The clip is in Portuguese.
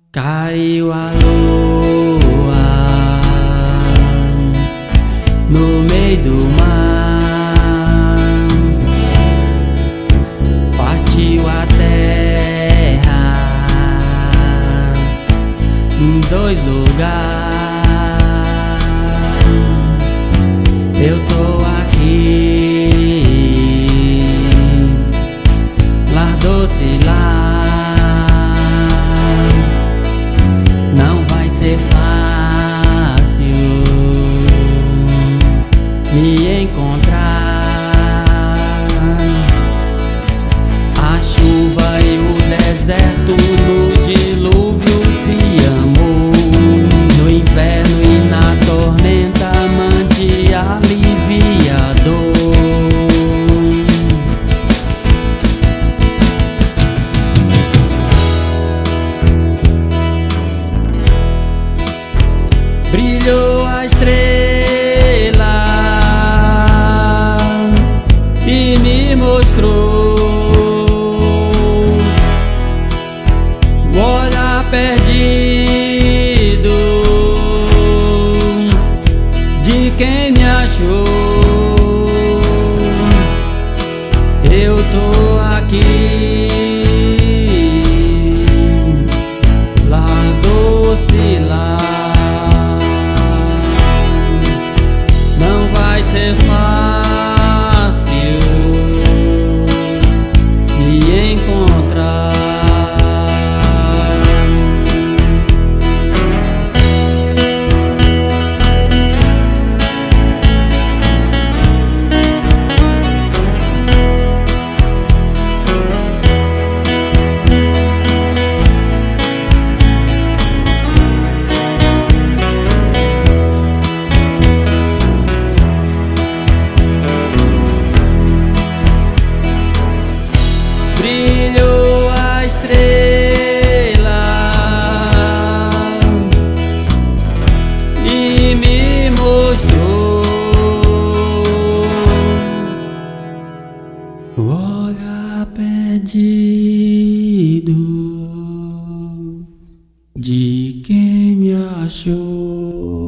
Caiu a lua no meio do mar, partiu a terra em dois lugares. Eu tô aqui, lá doce lá, não vai ser fácil me encontrar. A chuva e o deserto no dilúvio se amou, no inverno e na tormenta mande alivia a dor. Brilhou a estrela e me mostrou o olhar perdido de quem me achou. Eu tô aqui, lá doce lá, não vai ser fácil me encontrar. Brilhou a estrela e me mostrou o olhar perdido de quem me achou.